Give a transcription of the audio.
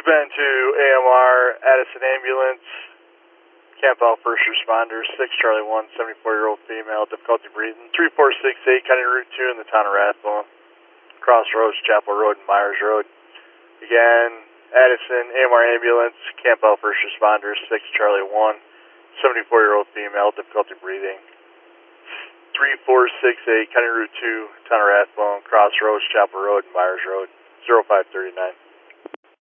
been to AMR, Addison Ambulance, Camp Out First Responders, 6 Charlie 1, 74-year-old female, difficulty breathing. 3468, County Route 2 in the town of Rathbone. Crossroads, Chapel Road, and Myers Road. Again, Addison, AMR Ambulance, Camp Out First Responders, 6 Charlie 1, 74-year-old female, difficulty breathing. 3468, County Route 2, town of Rathbone, Crossroads, Chapel Road, and Myers Road, 0539.